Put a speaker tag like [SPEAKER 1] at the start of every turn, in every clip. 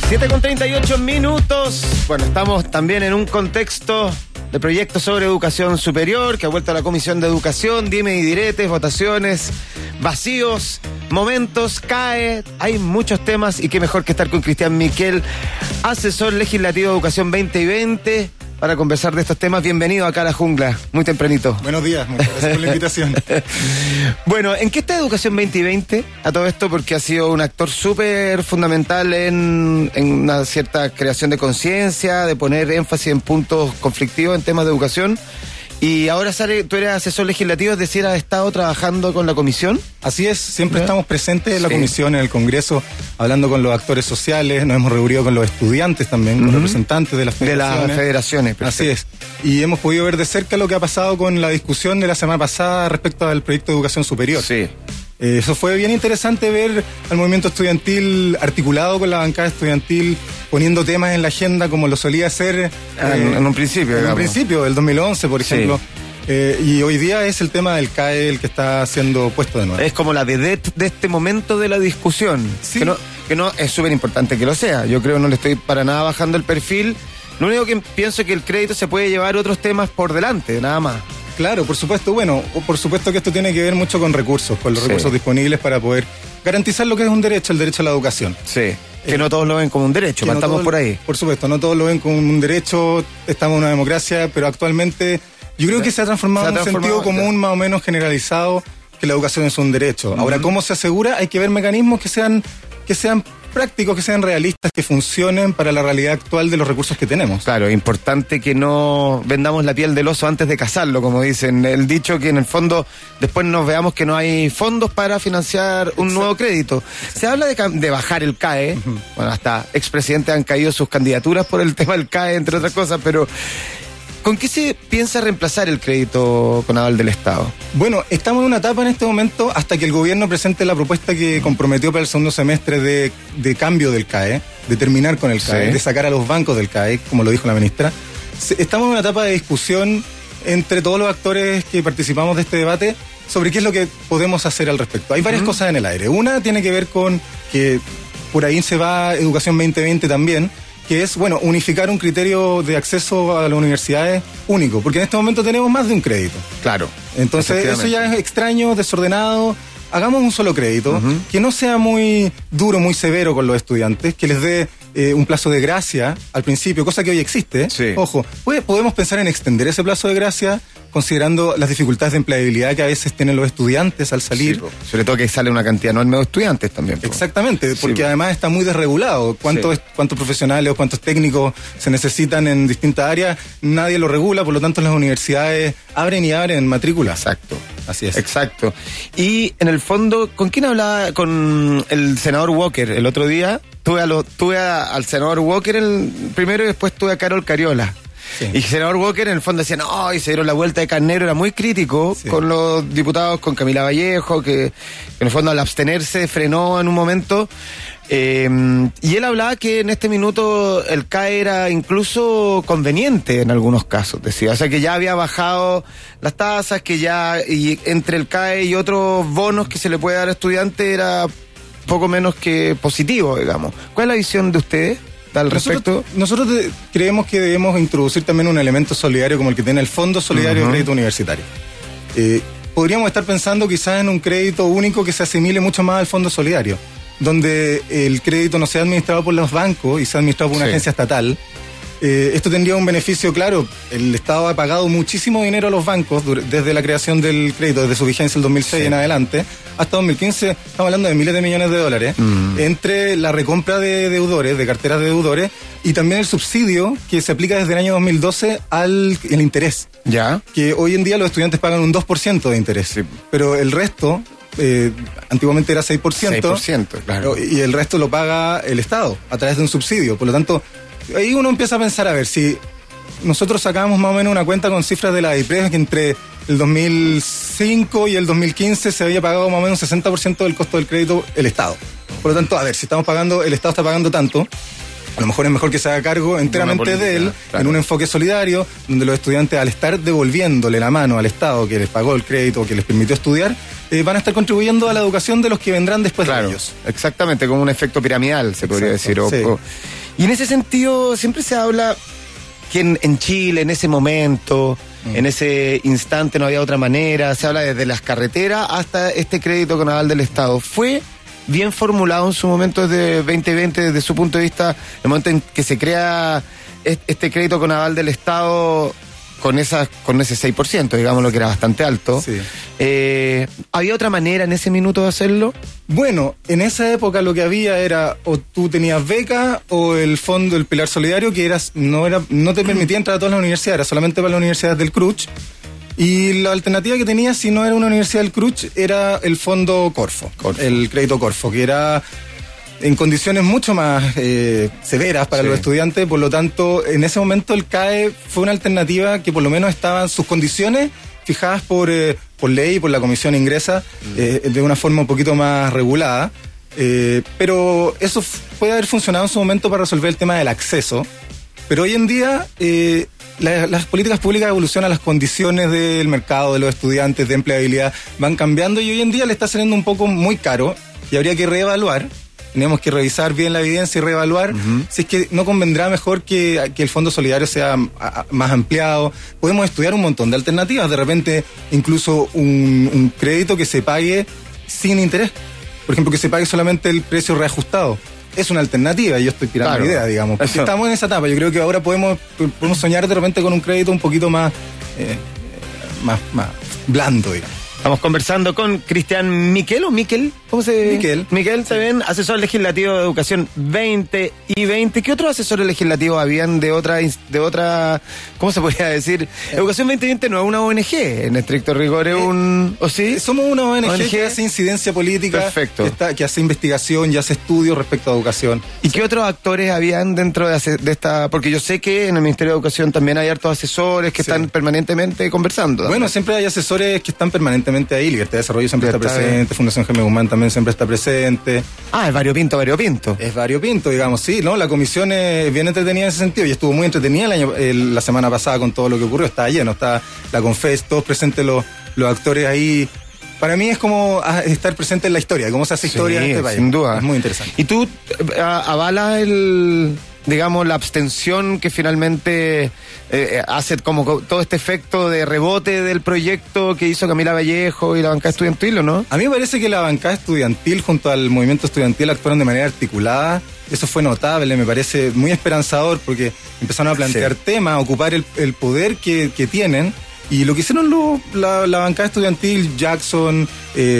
[SPEAKER 1] 7:38. Bueno, estamos también en un contexto de proyectos sobre educación superior que ha vuelto a la Comisión de Educación, dime y diretes, votaciones, vacíos, momentos, CAE. Hay muchos temas y qué mejor que estar con Cristian Miquel, asesor legislativo de Educación 2020, para conversar de estos temas. Bienvenido acá a La Jungla, muy tempranito.
[SPEAKER 2] Buenos días, muchas gracias por la invitación.
[SPEAKER 1] Bueno, ¿en qué está Educación 2020 a todo esto? Porque ha sido un actor súper fundamental en una cierta creación de conciencia, de poner énfasis en puntos conflictivos en temas de educación. Y ahora sale, tú eres asesor legislativo, es decir, has estado trabajando con la comisión.
[SPEAKER 2] Así es, siempre estamos presentes en la comisión, en el Congreso, hablando con los actores sociales, nos hemos reunido con los estudiantes también, con representantes de las federaciones.
[SPEAKER 1] Perfecto.
[SPEAKER 2] Así es, y hemos podido ver de cerca lo que ha pasado con la discusión de la semana pasada respecto al proyecto de educación superior.
[SPEAKER 1] Sí.
[SPEAKER 2] Eso fue bien interesante ver al movimiento estudiantil articulado con la bancada estudiantil, poniendo temas en la agenda como lo solía hacer
[SPEAKER 1] en un principio.
[SPEAKER 2] En un principio, del 2011, por ejemplo. Y hoy día es el tema del CAE el que está siendo puesto de nuevo.
[SPEAKER 1] Es como la vedette de este momento de la discusión.
[SPEAKER 2] Sí.
[SPEAKER 1] Que no es súper importante que lo sea. Yo creo que no le estoy para nada bajando el perfil. Lo único que pienso es que el crédito se puede llevar otros temas por delante, nada más.
[SPEAKER 2] Claro, por supuesto. Bueno, por supuesto que esto tiene que ver mucho con recursos, con los recursos disponibles para poder garantizar lo que es un derecho, el derecho a la educación.
[SPEAKER 1] Sí, que no todos lo ven como un derecho, partamos por ahí.
[SPEAKER 2] Por supuesto, no todos lo ven como un derecho, estamos en una democracia, pero actualmente yo creo que se ha transformado en un sentido común más o menos generalizado que la educación es un derecho. Ahora, ¿cómo se asegura? Hay que ver mecanismos que sean prácticos, que sean realistas, que funcionen para la realidad actual de los recursos que tenemos.
[SPEAKER 1] Claro, importante que no vendamos la piel del oso antes de cazarlo, como dicen. El dicho que en el fondo después nos veamos que no hay fondos para financiar un nuevo crédito. Se habla de bajar el CAE. Bueno, hasta expresidentes han caído sus candidaturas por el tema del CAE, entre otras cosas, pero ¿con qué se piensa reemplazar el crédito con aval del Estado?
[SPEAKER 2] Bueno, estamos en una etapa en este momento hasta que el gobierno presente la propuesta que comprometió para el segundo semestre de cambio del CAE, de terminar con el CAE, de sacar a los bancos del CAE, como lo dijo la ministra. Estamos en una etapa de discusión entre todos los actores que participamos de este debate sobre qué es lo que podemos hacer al respecto. Hay varias cosas en el aire. Una tiene que ver con que por ahí se va Educación 2020 también, que es, bueno, unificar un criterio de acceso a las universidades único, porque en este momento tenemos más de un crédito.
[SPEAKER 1] Claro.
[SPEAKER 2] Entonces, eso ya es extraño, desordenado. Hagamos un solo crédito, que no sea muy duro, muy severo con los estudiantes, que les dé un plazo de gracia al principio, cosa que hoy existe.
[SPEAKER 1] Sí.
[SPEAKER 2] Ojo, podemos pensar en extender ese plazo de gracia, considerando las dificultades de empleabilidad que a veces tienen los estudiantes al salir.
[SPEAKER 1] Sí, sobre todo que sale una cantidad enorme de estudiantes también.
[SPEAKER 2] Exactamente, porque además está muy desregulado. ¿Cuántos profesionales o cuántos técnicos se necesitan en distintas áreas? Nadie lo regula, por lo tanto las universidades abren matrículas.
[SPEAKER 1] Exacto.
[SPEAKER 2] Así es.
[SPEAKER 1] Exacto. Y en el fondo, ¿con quién hablaba? Con el senador Walker el otro día. Tuve al senador Walker el primero y después tuve a Carol Cariola. Sí. Y el senador Walker en el fondo decía, no, y se dieron la vuelta de carnero, era muy crítico con los diputados, con Camila Vallejo, que en el fondo al abstenerse frenó en un momento. Y él hablaba que en este minuto el CAE era incluso conveniente en algunos casos, decía. O sea, que ya había bajado las tasas, que ya y entre el CAE y otros bonos que se le puede dar a estudiantes era poco menos que positivo, digamos. ¿Cuál es la visión de ustedes al respecto?
[SPEAKER 2] Nosotros creemos que debemos introducir también un elemento solidario como el que tiene el Fondo Solidario de Crédito Universitario. Podríamos estar pensando quizás en un crédito único que se asimile mucho más al Fondo Solidario, donde el crédito no sea administrado por los bancos y sea administrado por una agencia estatal. Esto tendría un beneficio claro. El Estado ha pagado muchísimo dinero a los bancos desde la creación del crédito, desde su vigencia el 2006 en adelante, hasta 2015, estamos hablando de miles de millones de dólares, entre la recompra de deudores, de carteras de deudores, y también el subsidio que se aplica desde el año 2012 el interés.
[SPEAKER 1] Ya. Que
[SPEAKER 2] hoy en día los estudiantes pagan un 2% de interés, pero el resto, antiguamente era 6%,
[SPEAKER 1] 6%, claro.
[SPEAKER 2] Y el resto lo paga el Estado a través de un subsidio. Por lo tanto, ahí uno empieza a pensar, a ver, si nosotros sacamos más o menos una cuenta con cifras de la IPRES, que entre el 2005 y el 2015 se había pagado más o menos un 60% del costo del crédito el Estado. Por lo tanto, a ver, si estamos pagando, el Estado está pagando tanto, A lo mejor es mejor que se haga cargo enteramente política, de él, claro, en un enfoque solidario, donde los estudiantes, al estar devolviéndole la mano al Estado que les pagó el crédito, que les permitió estudiar, van a estar contribuyendo a la educación de los que vendrán después, claro, de ellos.
[SPEAKER 1] Exactamente, como un efecto piramidal, se podría decir.
[SPEAKER 2] Sí.
[SPEAKER 1] Y en ese sentido, siempre se habla que en Chile, en ese momento, en ese instante no había otra manera, se habla desde las carreteras hasta este crédito con aval del Estado. ¿Fue bien formulado en su momento desde 2020, desde su punto de vista, el momento en que se crea este crédito con aval del Estado con ese 6%, digamos, lo que era bastante alto?
[SPEAKER 2] Sí.
[SPEAKER 1] ¿Había otra manera en ese minuto de hacerlo?
[SPEAKER 2] Bueno, en esa época lo que había era o tú tenías beca o el fondo, el pilar solidario, que no te permitía entrar a todas las universidades, era solamente para las universidades del CRUCH. Y la alternativa que tenía, si no era una universidad del CRUCH, era el fondo Corfo, el crédito Corfo, que era en condiciones mucho más severas para los estudiantes. Por lo tanto, en ese momento el CAE fue una alternativa que por lo menos estaban sus condiciones fijadas por ley y por la comisión ingresa de una forma un poquito más regulada. Pero eso puede haber funcionado en su momento para resolver el tema del acceso. Pero hoy en día las políticas públicas evolucionan, las condiciones del mercado, de los estudiantes, de empleabilidad, van cambiando y hoy en día le está saliendo un poco muy caro y habría que reevaluar. Tenemos que revisar bien la evidencia y reevaluar si es que no convendrá mejor que el Fondo Solidario sea más ampliado. Podemos estudiar un montón de alternativas, de repente incluso un crédito que se pague sin interés. Por ejemplo, que se pague solamente el precio reajustado. Es una alternativa, yo estoy tirando la idea, digamos. Porque estamos en esa etapa. Yo creo que ahora podemos soñar de repente con un crédito un poquito más blando, digamos.
[SPEAKER 1] Estamos conversando con Cristian Miquel, ¿o Miquel? ¿Cómo se llama? Miquel, se ven, asesor legislativo de Educación 2020. ¿Qué otros asesores legislativos habían de otra, ¿cómo se podría decir? Educación 2020 no es una ONG, en estricto rigor es ¿o sí?
[SPEAKER 2] Somos una ONG que hace incidencia política.
[SPEAKER 1] Perfecto.
[SPEAKER 2] Que hace investigación y hace estudios respecto a educación.
[SPEAKER 1] ¿Y qué otros actores habían dentro de esta? Porque yo sé que en el Ministerio de Educación también hay hartos asesores que están permanentemente conversando, ¿no?
[SPEAKER 2] Bueno, siempre hay asesores que están permanentemente ahí. Libertad de Desarrollo siempre está presente, Fundación Jaime Guzmán también siempre está presente.
[SPEAKER 1] Es variopinto.
[SPEAKER 2] Es variopinto, digamos, sí, ¿no? La comisión es bien entretenida en ese sentido y estuvo muy entretenida la semana pasada con todo lo que ocurrió. Está lleno, está la Confes, todos presentes los actores ahí. Para mí es como estar presente en la historia, cómo se hace historia en este país.
[SPEAKER 1] Sin duda.
[SPEAKER 2] Es muy interesante.
[SPEAKER 1] ¿Y tú avalas la abstención que finalmente hace como todo este efecto de rebote del proyecto que hizo Camila Vallejo y la bancada estudiantil, ¿o no?
[SPEAKER 2] A mí me parece que la bancada estudiantil junto al movimiento estudiantil actuaron de manera articulada. Eso fue notable, me parece muy esperanzador porque empezaron a plantear temas, a ocupar el poder que tienen. Y lo que hicieron la bancada estudiantil, Jackson,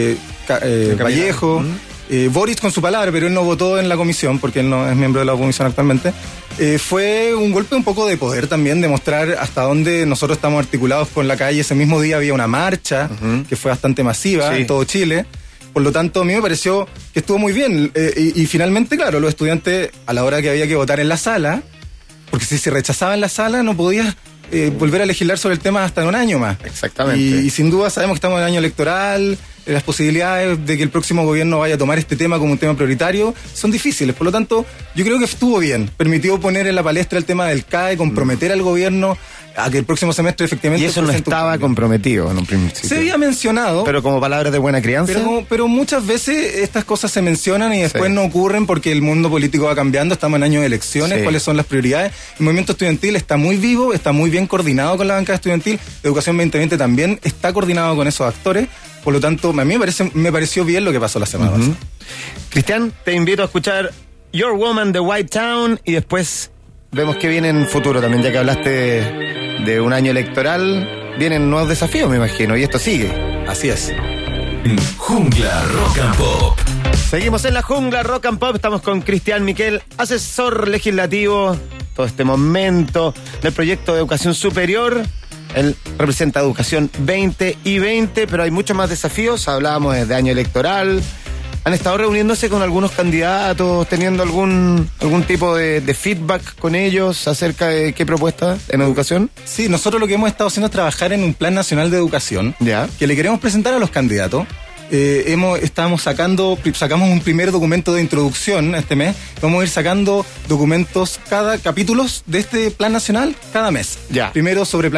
[SPEAKER 2] Vallejo, Boris con su palabra, pero él no votó en la comisión porque él no es miembro de la comisión actualmente. Fue un golpe un poco de poder también, de mostrar hasta dónde nosotros estamos articulados con la calle. Ese mismo día había una marcha que fue bastante masiva en todo Chile. Por lo tanto, a mí me pareció que estuvo muy bien. Y finalmente, claro, los estudiantes, a la hora que había que votar en la sala, porque si se rechazaba en la sala no podías volver a legislar sobre el tema hasta en un año más.
[SPEAKER 1] Exactamente.
[SPEAKER 2] Y sin duda sabemos que estamos en el año electoral, las posibilidades de que el próximo gobierno vaya a tomar este tema como un tema prioritario son difíciles. Por lo tanto, yo creo que estuvo bien. Permitió poner en la palestra el tema del CAE, comprometer al gobierno a que el próximo semestre efectivamente...
[SPEAKER 1] Y eso no estaba comprometido en un principio.
[SPEAKER 2] Se había mencionado...
[SPEAKER 1] Pero como palabras de buena crianza.
[SPEAKER 2] Pero muchas veces estas cosas se mencionan y después no ocurren porque el mundo político va cambiando, estamos en año de elecciones, cuáles son las prioridades. El movimiento estudiantil está muy vivo, está muy bien coordinado con la bancada estudiantil. Educación 2020 también está coordinado con esos actores. Por lo tanto, a mí me pareció bien lo que pasó la semana pasada.
[SPEAKER 1] Cristian, te invito a escuchar Your Woman de White Town y después vemos que viene en futuro también, ya que hablaste de un año electoral. Vienen nuevos desafíos, me imagino, y esto sigue.
[SPEAKER 2] Así es.
[SPEAKER 3] Jungla Rock and Pop.
[SPEAKER 1] Seguimos en la Jungla Rock and Pop. Estamos con Cristian Miquel, asesor legislativo, todo este momento del proyecto de educación superior. Él representa Educación 2020, pero hay muchos más desafíos. Hablábamos de año electoral. ¿Han estado reuniéndose con algunos candidatos, teniendo algún tipo de feedback con ellos acerca de qué propuesta en educación?
[SPEAKER 2] Sí, nosotros lo que hemos estado haciendo es trabajar en un plan nacional de educación que le queremos presentar a los candidatos sacamos un primer documento de introducción este mes. Vamos a ir sacando documentos, capítulos de este plan nacional cada mes.
[SPEAKER 1] Ya.
[SPEAKER 2] Primero sobre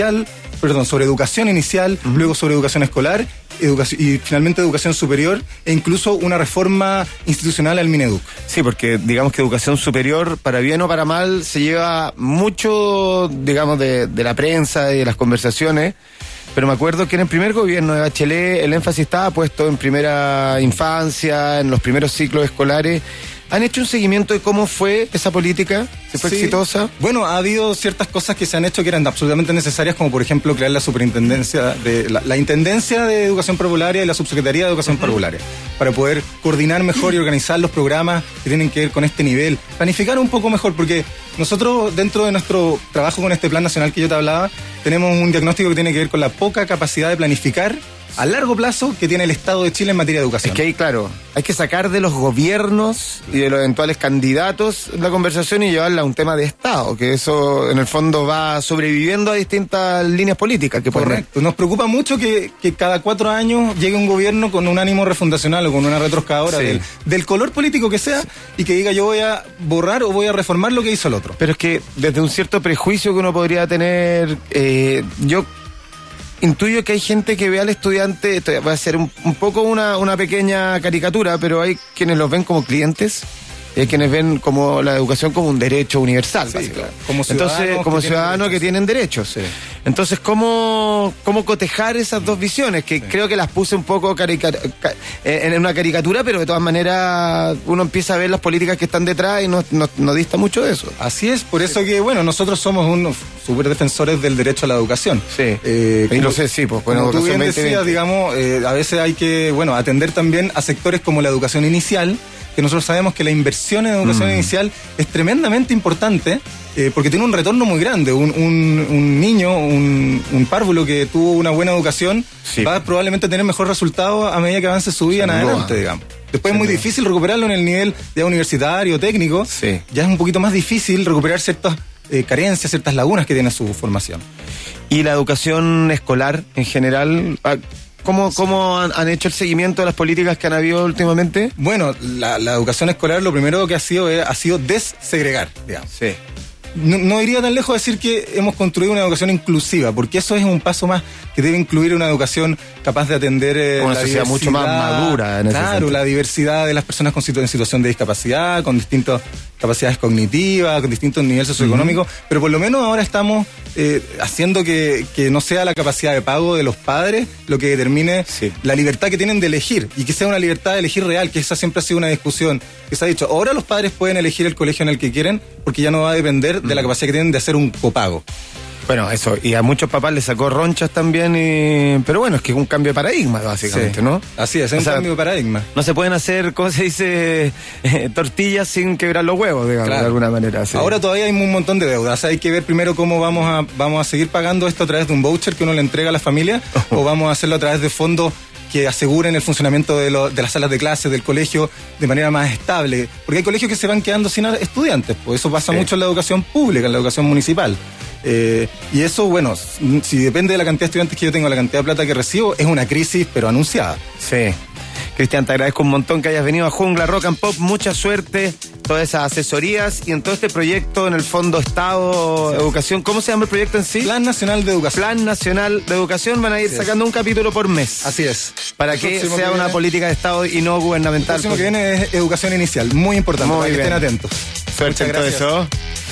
[SPEAKER 2] sobre educación inicial, luego sobre educación escolar, y finalmente educación superior, e incluso una reforma institucional al Mineduc.
[SPEAKER 1] Sí, porque digamos que educación superior, para bien o para mal, se lleva mucho, digamos, de la prensa y de las conversaciones. Pero me acuerdo que en el primer gobierno de Bachelet el énfasis estaba puesto en primera infancia, en los primeros ciclos escolares. ¿Han hecho un seguimiento de cómo fue esa política? ¿Se fue exitosa?
[SPEAKER 2] Bueno, ha habido ciertas cosas que se han hecho que eran absolutamente necesarias, como por ejemplo crear la superintendencia, la Intendencia de Educación Parvularia y la Subsecretaría de Educación Parvularia, para poder coordinar mejor y organizar los programas que tienen que ver con este nivel. Planificar un poco mejor, porque nosotros dentro de nuestro trabajo con este plan nacional que yo te hablaba, tenemos un diagnóstico que tiene que ver con la poca capacidad de planificar a largo plazo que tiene el Estado de Chile en materia de educación.
[SPEAKER 1] Es que ahí, claro, hay que sacar de los gobiernos y de los eventuales candidatos la conversación y llevarla a un tema de Estado, que eso en el fondo va sobreviviendo a distintas líneas políticas que ponen.
[SPEAKER 2] Correcto. Nos preocupa mucho que cada 4 años llegue un gobierno con un ánimo refundacional o con una retroscadora del color político que sea, y que diga yo voy a borrar o voy a reformar lo que hizo el otro.
[SPEAKER 1] Pero es que desde un cierto prejuicio que uno podría tener, yo intuyo que hay gente que ve al estudiante, esto va a ser un poco una pequeña caricatura, pero hay quienes los ven como clientes, y hay quienes ven como la educación como un derecho universal,
[SPEAKER 2] sí,
[SPEAKER 1] claro.
[SPEAKER 2] Como
[SPEAKER 1] ciudadanos que tienen derechos.
[SPEAKER 2] Sí.
[SPEAKER 1] Entonces, ¿cómo cotejar esas dos visiones? Que creo que las puse un poco en una caricatura, pero de todas maneras uno empieza a ver las políticas que están detrás y no dista mucho de eso.
[SPEAKER 2] Así es, por eso que, bueno, nosotros somos unos súper defensores del derecho a la educación.
[SPEAKER 1] Sí, y lo sé, sí, pues. Bueno,
[SPEAKER 2] como tú bien decías, digamos, a veces hay que, atender también a sectores como la educación inicial, que nosotros sabemos que la inversión en educación inicial es tremendamente importante, porque tiene un retorno muy grande. Un niño, un párvulo que tuvo una buena educación, va probablemente a tener mejor resultado a medida que avance su vida en adelante, digamos. Después es muy difícil recuperarlo en el nivel ya universitario, técnico. Sí. Ya es un poquito más difícil recuperar ciertas carencias, ciertas lagunas que tiene su formación.
[SPEAKER 1] ¿Y la educación escolar en general? ¿Cómo han hecho el seguimiento de las políticas que han habido últimamente?
[SPEAKER 2] Bueno, la educación escolar lo primero que ha sido dessegregar, digamos.
[SPEAKER 1] Sí.
[SPEAKER 2] No iría tan lejos de decir que hemos construido una educación inclusiva, porque eso es un paso más que debe incluir una educación capaz de atender
[SPEAKER 1] una sociedad mucho más madura en ese sentido.
[SPEAKER 2] La diversidad de las personas en situación de discapacidad, con distintas capacidades cognitivas, con distintos niveles socioeconómicos, pero por lo menos ahora estamos haciendo que no sea la capacidad de pago de los padres lo que determine la libertad que tienen de elegir, y que sea una libertad de elegir real, que esa siempre ha sido una discusión que se ha dicho. Ahora los padres pueden elegir el colegio en el que quieren, porque ya no va a depender de la capacidad que tienen de hacer un copago.
[SPEAKER 1] Bueno, eso, y a muchos papás les sacó ronchas también, pero bueno, es que es un cambio de paradigma, básicamente, ¿no?
[SPEAKER 2] Así es un cambio de paradigma.
[SPEAKER 1] No se pueden hacer, ¿cómo se dice? Tortillas sin quebrar los huevos, digamos, de alguna manera. Sí.
[SPEAKER 2] Ahora todavía hay un montón de deudas, hay que ver primero cómo vamos a seguir pagando esto a través de un voucher que uno le entrega a la familia, o vamos a hacerlo a través de fondos que aseguren el funcionamiento de las salas de clases del colegio de manera más estable, porque hay colegios que se van quedando sin estudiantes, pues eso pasa mucho en la educación pública, en la educación municipal. Y eso, bueno, si depende de la cantidad de estudiantes que yo tengo, la cantidad de plata que recibo, es una crisis, pero anunciada.
[SPEAKER 1] Sí. Cristian, te agradezco un montón que hayas venido a Jungla Rock and Pop. Mucha suerte, todas esas asesorías y en todo este proyecto, en el Fondo Estado Educación. ¿Cómo se llama el proyecto en sí?
[SPEAKER 2] Plan Nacional de Educación.
[SPEAKER 1] Plan Nacional de Educación. Van a ir sacando un capítulo por mes.
[SPEAKER 2] Así es.
[SPEAKER 1] Para que sea una política de Estado y no gubernamental.
[SPEAKER 2] El próximo que viene es educación inicial. Muy importante, para que estén atentos.
[SPEAKER 1] Suerte en todo eso.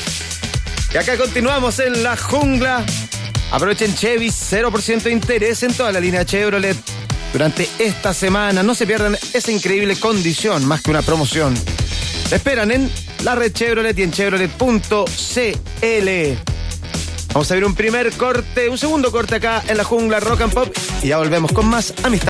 [SPEAKER 1] Y acá continuamos en la jungla. Aprovechen Chevy, 0% de interés en toda la línea Chevrolet. Durante esta semana no se pierdan esa increíble condición, más que una promoción. Te esperan en la red Chevrolet y en chevrolet.cl. Vamos a ver un segundo corte acá en la jungla Rock and Pop y ya volvemos con más amistad.